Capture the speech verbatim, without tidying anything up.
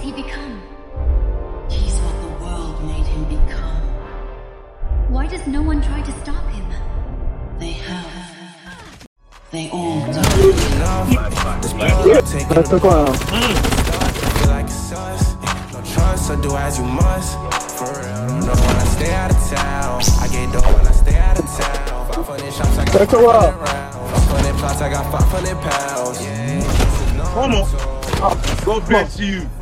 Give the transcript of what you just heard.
he become? He's what the world made him become. Why does no one try to stop him? They have. They all die. Let's go on. No trust, so do as you must. For real, don't know when I stay out of town. I get dope when I stay out of town. Five hundred shots, I got five hundred rounds. Five hundred plots, I got five hundred pounds. Come on. God bless you.